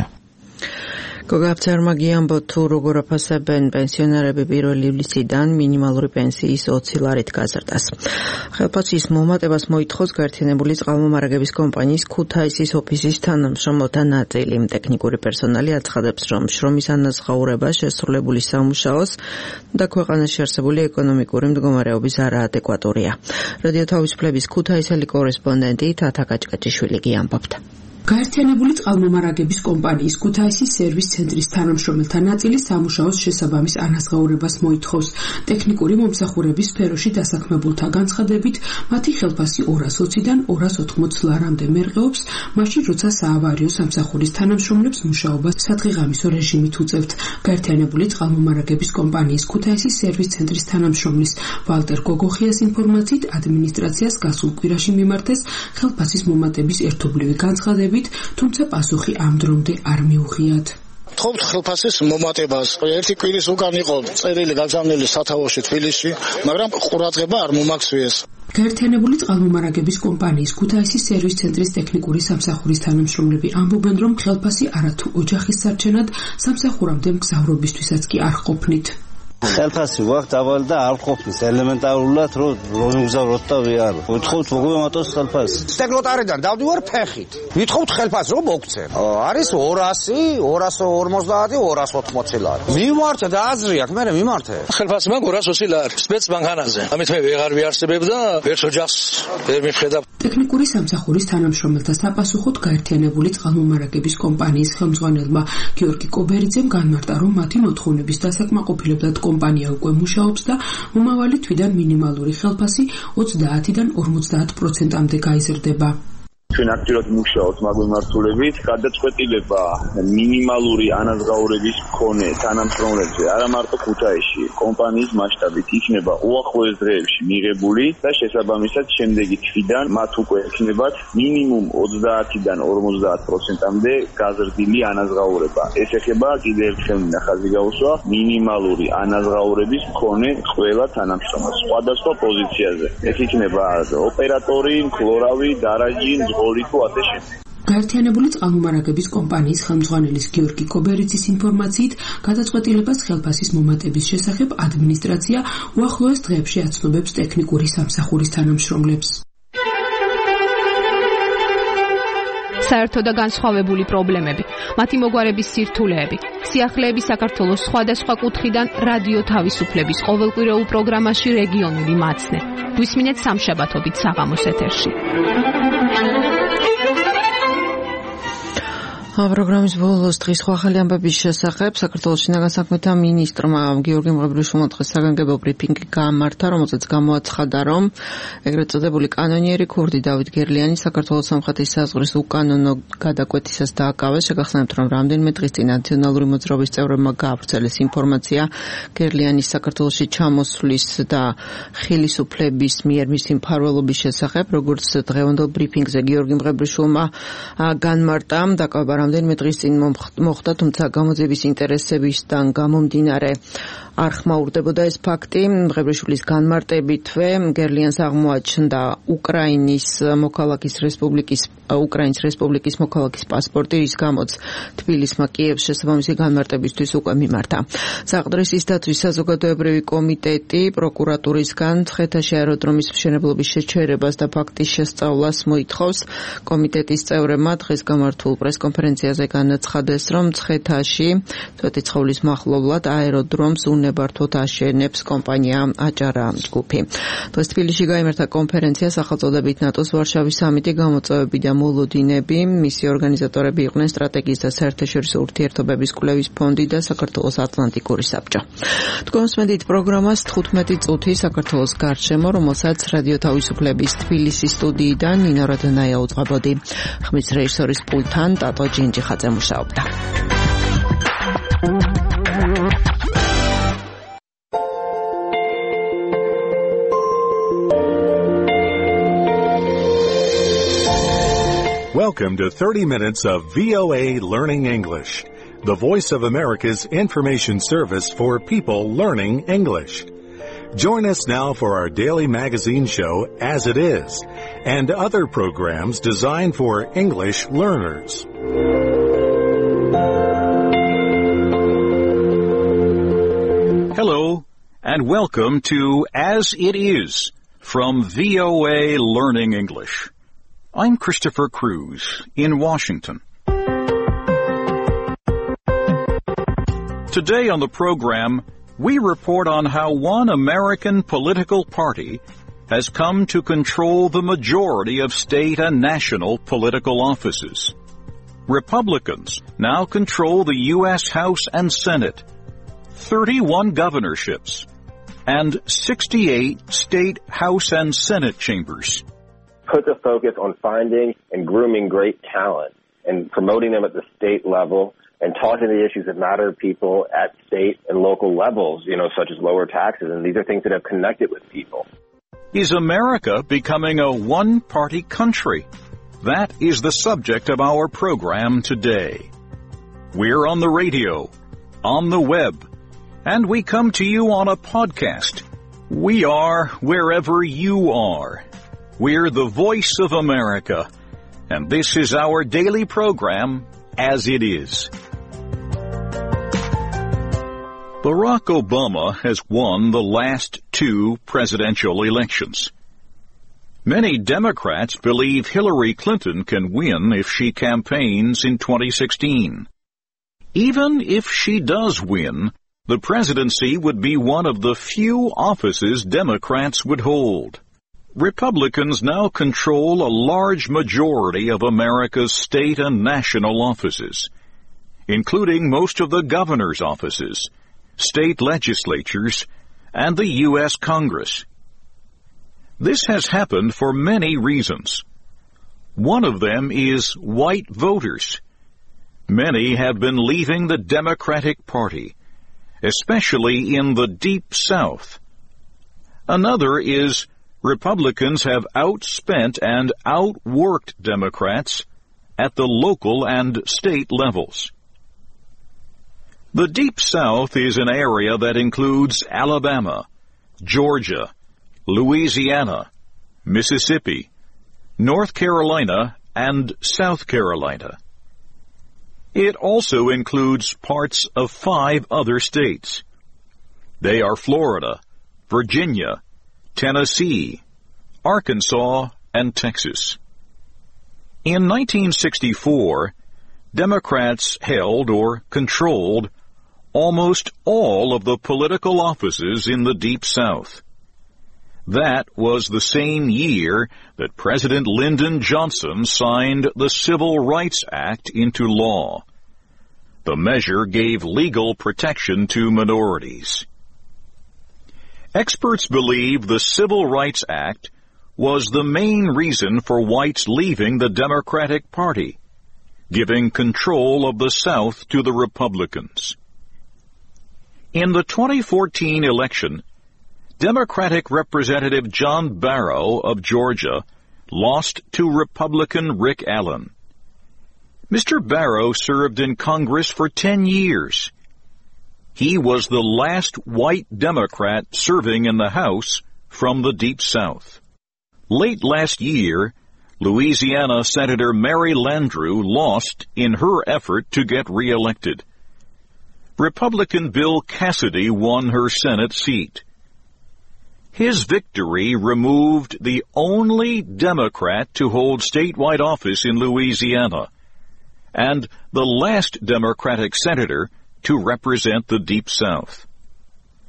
Speaker 9: გოგაბცერმა გიამბო თუ როგორ აფასებენ პენსიონერები პირველი ივლისიდან მინიმალური პენსიის ოცი ლარით გაზრდას. ხელფასის მომატებას მოითხოვს გაერთიანებული წყალმომარაგების კომპანიის ქუთაისის ოფისის თანამშრომელთა ნაწილი. ტექნიკური პერსონალი აცხადებს, რომ შრომის ანაზღაურება შესრულებული სამუშაოს და ქვეყანაში არსებული ეკონომიკური მდგომარეობის არაადეკვატურია. რადიო თავისუფლების ქუთაისელი კორესპონდენტი თათა კაჭკაჭიშვილი გიამბობდა.
Speaker 15: გაერთიანებული წყალმომარაგების კომპანიის ქუთაისის სერვის ცენტრის თანამშრომელთა ნაწილი სამუშაოს შესაბამის ანაზღაურებას მოითხოვს. ტექნიკური მომსახურების სფეროში დასაქმებულთა განცხადებით, მათი ხელფასი ორას ოციდან ორას ოთხმოცი ლარამდე მერყეობს, მაშინ როცა საავარიო სამსახურის თანამშრომლებს მუშაობა სადღეღამისო რეჟიმით უწევთ. გაერთიანებული წყალმომარაგების კომპანიის ქუთაისის სერვის ცენტრის თანამშრომლის ვალტერ გოგოხიას ინფორმაციით, ადმინისტრაციას გასულ კვირაში მიმართეს ხელფასის მომატების ერთობლივი განცხადები, თუმცა პასუხი ამ დრომდე არ მიუღიათ.
Speaker 16: ვთხოვთ ხელფასის მომატებას. ერთი კვირის უკან იყო წერილი გაგზავნილი სათავეში თბილისში, მაგრამ ყურადღება არ მომაქცევიეს.
Speaker 15: გაერთიანებული წყალმომარაგების კომპანიის ქუთაისის სერვის ცენტრის ტექნიკური სამსახურის თანამშრომლები ამბობენ, რომ ხელფასი არათუ ოჯახის სარჩენად სამსახურამდე მგზავრობისთვისაც კი არ ყოფნით.
Speaker 17: ხელფასი ვახთ დაბალი და არ ყოფნის ელემენტარულად რომ რომიგზავროთ და ვიარ. ვთხოვთ მოგმემატოს ხელფასი.
Speaker 18: სტეკლოტარიდან დავდივარ ფეხით. ვითხოვთ ხელფასს რომ მოგცენ. არის ორასი, ორას ორმოცდაათი, ორას ოთხმოცი ლარი. მიმართე და აზრი აქვს, მე მიმართე.
Speaker 19: ხელფასი მაგ ორას ოცი ლარი. სპეცბანკანაზე. ამით მე ვეღარ ვიარსებებ და ერთ ოჯახს ვერ მივხედავ.
Speaker 15: ტექნიკური სამსახურის თანამშრომელთა საპასუხოდ გაერთიანებული წყალმომარაგების კომპანიის ხელმძღვანელმა გიორგი კობერიძემ განმარტა, რომ მათი მოთხოვნების დასაკმაყოფილებლად კომპანია უკვე მუშაობს და მომავალი თვიდან მინიმალური ხელფასი ოცდაათიდან ორმოცდაათ პროცენტამდე გაიზრდება.
Speaker 20: ჩვენ აქტიურად მუშაობთ მაგ მიმართულებით, გადაწყვეტილება მინიმალური ანაზღაურების მქონე თანამშრომლებზე არა მარტო ქუთაისში, კომპანიის მასშტაბით იქნება უახლოეს დღეებში მიღებული და შესაბამისად შემდეგი თვიდან მათ უკვე ექნებათ მინიმუმ ოცდაათიდან ორმოცდაათ პროცენტამდე გაზრდილი ანაზღაურება. ეს ეხება კიდევ ერთხელ ნახაზი გაუსვა მინიმალური ანაზღაურების მქონე ყველა თანამშრომელს სხვადასხვა პოზიციაზე. ეს იქნება ოპერატორი, მქლორავი, დარაჯი,
Speaker 15: გაერთიანებული წყალმომარაგების კომპანიის ხელმძღვანელის გიორგი კობერიძის ინფორმაციით, გადაწყვეტილებას ხელფასის მომატების შესახებ ადმინისტრაცია უახლოეს დღეებში აცნობებს ტექნიკური სამსახურის თანამშრომლებს.
Speaker 21: საერთო და განსხვავებული პრობლემები, მათი მოგვარების სირთულეები, სიახლეები საქართველოს სხვადასხვა კუთხიდან რადიო თავისუფლების ყოველკვირეულ პროგრამაში რეგიონული მაცნე. გვისმინეთ სამშაბათობით საღამოს ეთერში.
Speaker 9: პროგრამის ბოლოს დღის ახალი ამბების შესახებ საქართველოს შინაგან საქმეთა მინისტრმა გიორგი მღებრიშვილმა დღეს საგანგებო ბრიფინგი გაამართა, რომელზეც გამოაცხადა, რომ ეგრეთ წოდებული კანონიერი ქურდი დავით გერლიანი საქართველოს სამხრეთის საზღვრის უკანონო გადაკვეთისას დააკავეს. შეგახსენებთ, რომ რამდენიმე დღის წინ ნაციონალური მოძრაობის წევრებმა გაავრცელეს ინფორმაცია გერლიანის საქართველოში ჩამოსვლის და ხელისუფლების მიერ მისი მფარველობის შესახებ. როგორც დღევანდელ ბრიფინგზე გიორგი მღებრიშვილმა განმარტა, დაკავება რამდენიმე დღის წინ მოხდა, თუმცა გამოძიების ინტერესებისგან გამომდინარე არ ხმაურდებოდა ეს ფაქტი. მღებრიშვილის განმარტებითვე გერლიანს აღმოაჩნდა უკრაინის მოქალაქის რესპუბლიკის უკრაინის რესპუბლიკის მოქალაქის პასპორტი, რის გამოც თბილისმა კიევს შესაბამისი განმარტებისთვის უკვე მიმართა. საყდრისის დაცვის საზოგადოებრივი კომიტეტი პროკურატურისგან მცხეთაში აეროდრომის მშენებლობის შეჩერებას და ფაქტის შესწავლას მოითხოვს. კომიტეტის წევრებმა დღეს გამართულ პრესკონფერენციაზე განაცხადეს, რომ მცხეთაში სვეტიცხოვლის მახლობლად აეროდრომს უნებართვოდ აშენებს კომპანია აჭარა ჯგუფი. დღეს თბილისში გაიმართა კონფერენცია სახელწოდებით ნატოს ვარშავის სამიტი გამოწვევები და მოლოდინები. მისი ორგანიზატორები იყვნენ სტრატეგიის და საერთაშორისო ურთიერთობების კვლევის ფონდი და საქართველოს ატლანტიკური საბჭო. თქვენს მედით პროგრამას თხუთმეტი წუთი საქართველოს გარშემო, რომელსაც რადიო თავისუფლების თბილისის სტუდიიდან ნინო რადონაია უძღვებოდი. ხმის რეჟისორის პულტთან ტატო ჯინჯიხაძე მუშაობდა.
Speaker 4: Welcome to thirty minutes of V O A Learning English, the voice of America's information service for people learning English. Join us now for our daily magazine show, As It Is, and other programs designed for English learners.
Speaker 22: Hello, and welcome to As It Is from V O A Learning English. I'm Christopher Cruz in Washington. Today on the program, we report on how one American political party has come to control the majority of state and national political offices. Republicans now control the U S House and Senate, thirty-one governorships, and sixty-eight state House and Senate chambers.
Speaker 23: Put the focus on finding and grooming great talent and promoting them at the state level and talking the issues that matter to people at state and local levels, you know, such as lower taxes. And these are things that have connected with people.
Speaker 22: Is America becoming a one-party country? That is the subject of our program today. We're on the radio, on the web, and we come to you on a podcast. We are wherever you are. We're the voice of America, and this is our daily program, As It Is. Barack Obama has won the last two presidential elections. Many Democrats believe Hillary Clinton can win if she campaigns in twenty sixteen. Even if she does win, the presidency would be one of the few offices Democrats would hold. Republicans now control a large majority of America's state and national offices, including most of the governor's offices, state legislatures, and the U S Congress. This has happened for many reasons. One of them is white voters. Many have been leaving the Democratic Party, especially in the Deep South. Another is Republicans have outspent and outworked Democrats at the local and state levels. The Deep South is an area that includes Alabama, Georgia, Louisiana, Mississippi, North Carolina, and South Carolina. It also includes parts of five other states. They are Florida, Virginia, Tennessee, Arkansas, and Texas. In nineteen sixty-four, Democrats held or controlled almost all of the political offices in the Deep South. That was the same year that President Lyndon Johnson signed the Civil Rights Act into law. The measure gave legal protection to minorities. Experts believe the Civil Rights Act was the main reason for whites leaving the Democratic Party, giving control of the South to the Republicans. In the twenty fourteen election, Democratic Representative John Barrow of Georgia lost to Republican Rick Allen. Mister Barrow served in Congress for ten years. He was the last white Democrat serving in the House from the Deep South. Late last year, Louisiana Senator Mary Landrieu lost in her effort to get reelected. Republican Bill Cassidy won her Senate seat. His victory removed the only Democrat to hold statewide office in Louisiana, and the last Democratic senator to represent the Deep South.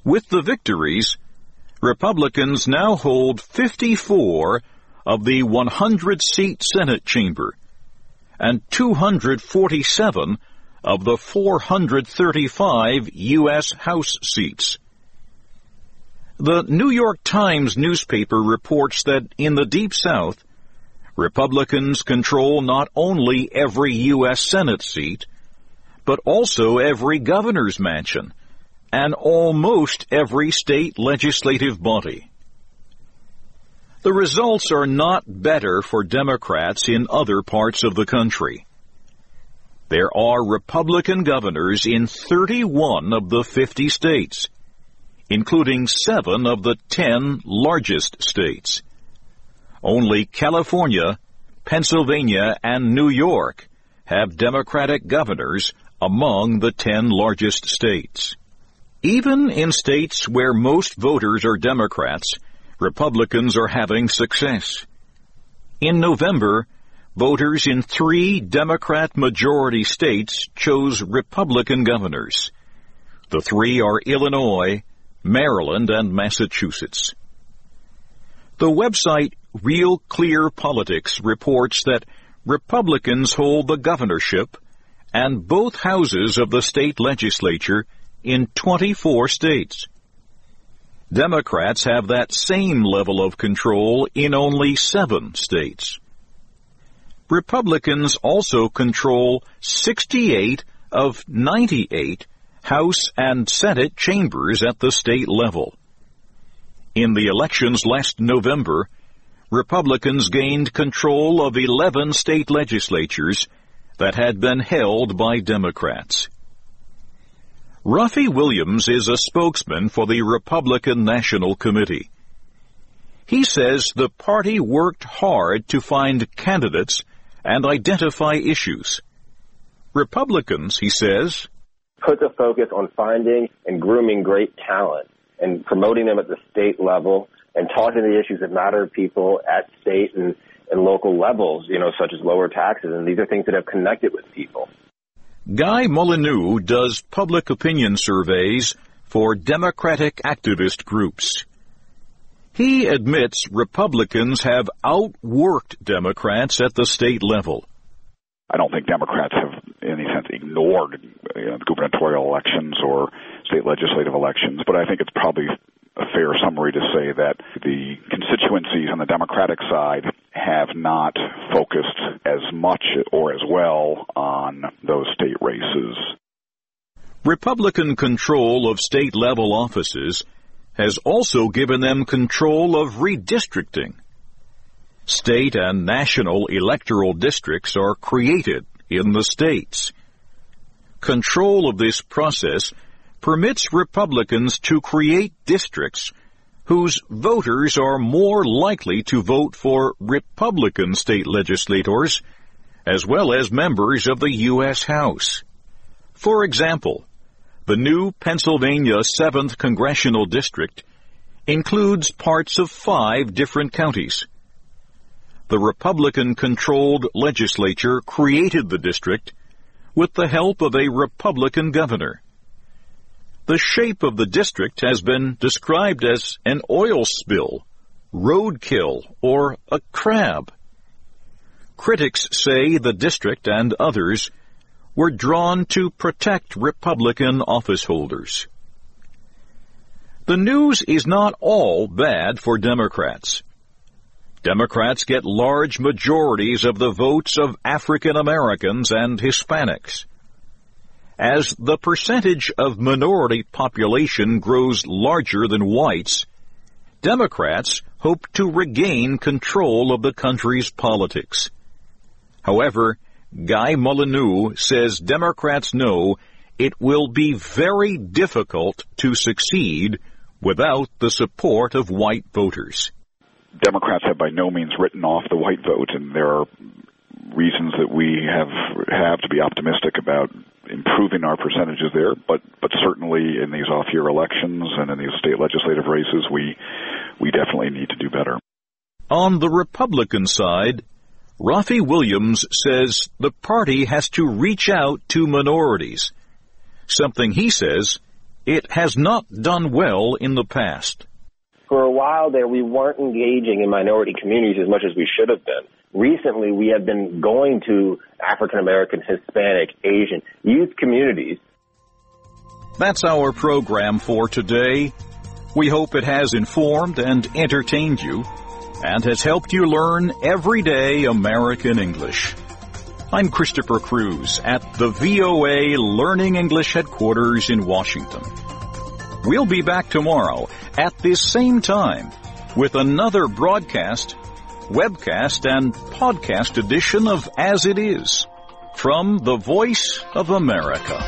Speaker 22: With the victories, Republicans now hold fifty-four of the one hundred seat Senate chamber and two hundred forty-seven of the four hundred thirty-five U S House seats. The New York Times newspaper reports that in the Deep South, Republicans control not only every U S Senate seat, but also every governor's mansion and almost every state legislative body. The results are not better for Democrats in other parts of the country. There are Republican governors in thirty-one of the fifty states, including seven of the ten largest states. Only California, Pennsylvania, and New York have Democratic governors among the ten largest states. Even in states where most voters are Democrats, Republicans are having success. In November, voters in three Democrat-majority states chose Republican governors. The three are Illinois, Maryland, and Massachusetts. The website Real Clear Politics reports that Republicans hold the governorship and both houses of the state legislature in twenty-four states. Democrats have that same level of control in only seven states. Republicans also control sixty-eight of ninety-eight House and Senate chambers at the state level. In the elections last November, Republicans gained control of eleven state legislatures that had been held by Democrats. Ruffy Williams is a spokesman for the Republican National Committee. He says the party worked hard to find candidates and identify issues. Republicans, he says,
Speaker 23: put the focus on finding and grooming great talent and promoting them at the state level and talking to the issues that matter to people at state and, and local levels, you know, such as lower taxes. And these are things that have connected with people.
Speaker 22: Guy Molyneux does public opinion surveys for Democratic activist groups. He admits Republicans have outworked Democrats at the state level.
Speaker 5: I don't think Democrats have, in any sense, ignored you know, gubernatorial elections or state legislative elections, but I think it's probably a fair summary to say that the constituencies on the Democratic side have not focused as much or as well on those state races.
Speaker 22: Republican control of state-level offices has also given them control of redistricting. State and national electoral districts are created in the states. Control of this process permits Republicans to create districts whose voters are more likely to vote for Republican state legislators as well as members of the U S House. For example, the new Pennsylvania seventh Congressional District includes parts of five different counties. The Republican-controlled legislature created the district with the help of a Republican governor. The shape of the district has been described as an oil spill, roadkill, or a crab. Critics say the district and others were drawn to protect Republican office holders. The news is not all bad for Democrats. Democrats get large majorities of the votes of African Americans and Hispanics. As the percentage of minority population grows larger than whites, Democrats hope to regain control of the country's politics. However, Guy Molyneux says Democrats know it will be very difficult to succeed without the support of white voters.
Speaker 5: Democrats have by no means written off the white vote, and there are reasons that we have have to be optimistic about improving our percentages there, but but certainly in these off-year elections and in these state legislative races, we we definitely need to do better.
Speaker 22: On the Republican side, Ruffy Williams says the party has to reach out to minorities, something he says it has not done well in the past.
Speaker 23: For a while there, we weren't engaging in minority communities as much as we should have been. Recently, we have been going to African American, Hispanic, Asian youth communities.
Speaker 22: That's our program for today. We hope it has informed and entertained you and has helped you learn everyday American English. I'm Christopher Cruz at the V O A Learning English headquarters in Washington. We'll be back tomorrow at this same time with another broadcast, webcast, and podcast edition of As It Is from the Voice of America.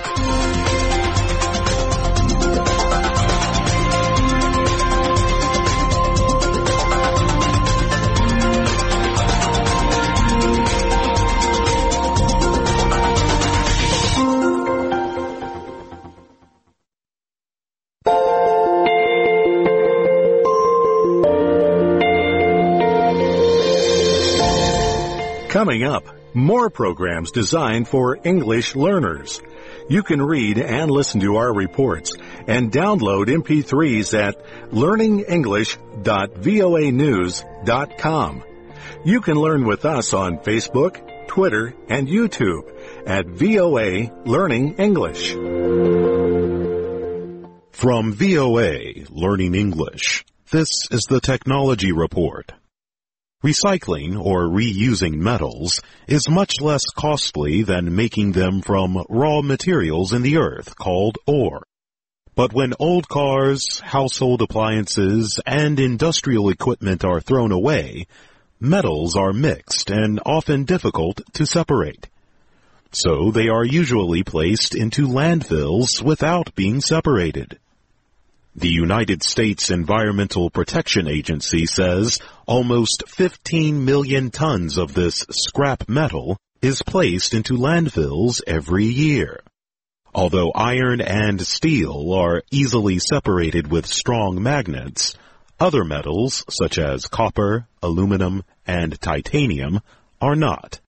Speaker 4: Coming up, more programs designed for English learners. You can read and listen to our reports and download M P threes at learning english dot voa news dot com. You can learn with us on Facebook, Twitter, and YouTube at V O A Learning English.
Speaker 2: From V O A Learning English, this is the Technology Report. Recycling or reusing metals is much less costly than making them from raw materials in the earth called ore. But when old cars, household appliances, and industrial equipment are thrown away, metals are mixed and often difficult to separate. So they are usually placed into landfills without being separated. The United States Environmental Protection Agency says almost fifteen million tons of this scrap metal is placed into landfills every year. Although iron and steel are easily separated with strong magnets, other metals such as copper, aluminum, and titanium are not.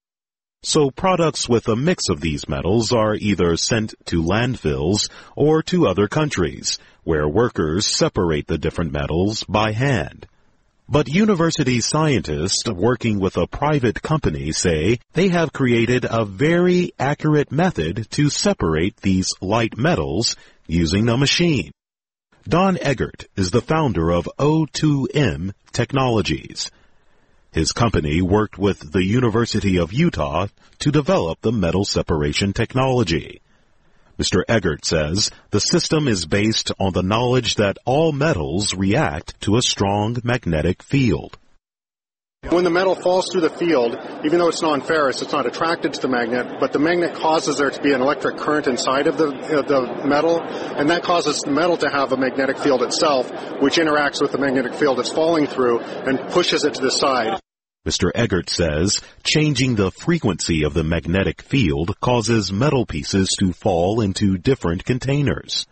Speaker 2: So products with a mix of these metals are either sent to landfills or to other countries, where workers separate the different metals by hand. But university scientists working with a private company say they have created a very accurate method to separate these light metals using a machine. Don Eggert is the founder of O two M Technologies. His company worked with the University of Utah to develop the metal separation technology. Mister Eggert says the system is based on the knowledge that all metals react to a strong magnetic field.
Speaker 6: When the metal falls through the field, even though it's non-ferrous, it's not attracted to the magnet, but the magnet causes there to be an electric current inside of the, uh, the metal, and that causes the metal to have a magnetic field itself, which interacts with the magnetic field it's falling through and pushes it to the side.
Speaker 2: Mister Eggert says changing the frequency of the magnetic field causes metal pieces to fall into different containers.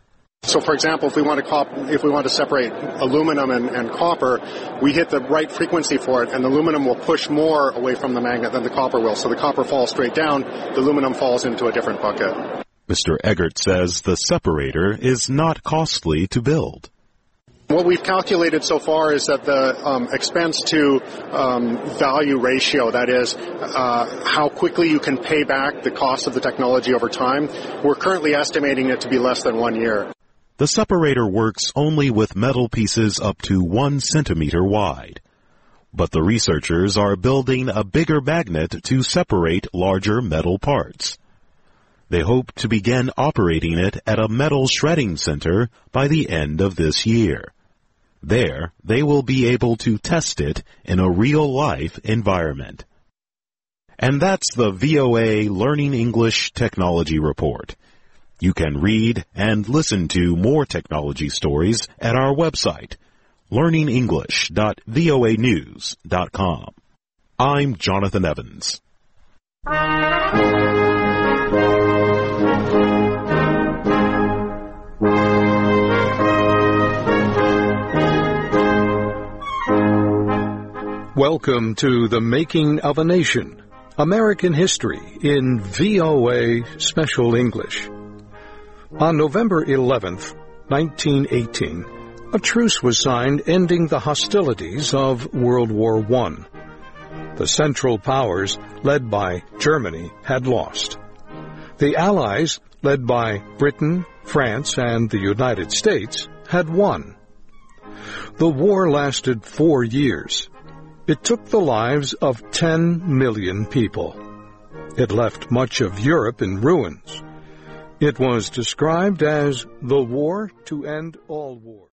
Speaker 6: So, for example, if we want to cop- if we want to separate aluminum and, and copper, we hit the right frequency for it, and the aluminum will push more away from the magnet than the copper will. So the copper falls straight down, the aluminum falls into a different bucket.
Speaker 2: Mister Eggert says the separator is not costly to build.
Speaker 6: What we've calculated so far is that the um, expense to um, value ratio, that is, uh, how quickly you can pay back the cost of the technology over time, we're currently estimating it to be less than one year.
Speaker 2: The separator works only with metal pieces up to one centimeter wide. But the researchers are building a bigger magnet to separate larger metal parts. They hope to begin operating it at a metal shredding center by the end of this year. There, they will be able to test it in a real-life environment. And that's the V O A Learning English Technology Report. You can read and listen to more technology stories at our website, learning english dot voa news dot com. I'm Jonathan Evans.
Speaker 7: Welcome to The Making of a Nation, American History in V O A Special English. On November eleventh, nineteen eighteen, a truce was signed ending the hostilities of World War One. The Central Powers, led by Germany, had lost. The Allies, led by Britain, France, and the United States, had won. The war lasted four years. It took the lives of ten million people. It left much of Europe in ruins. It was described as the war to end all wars.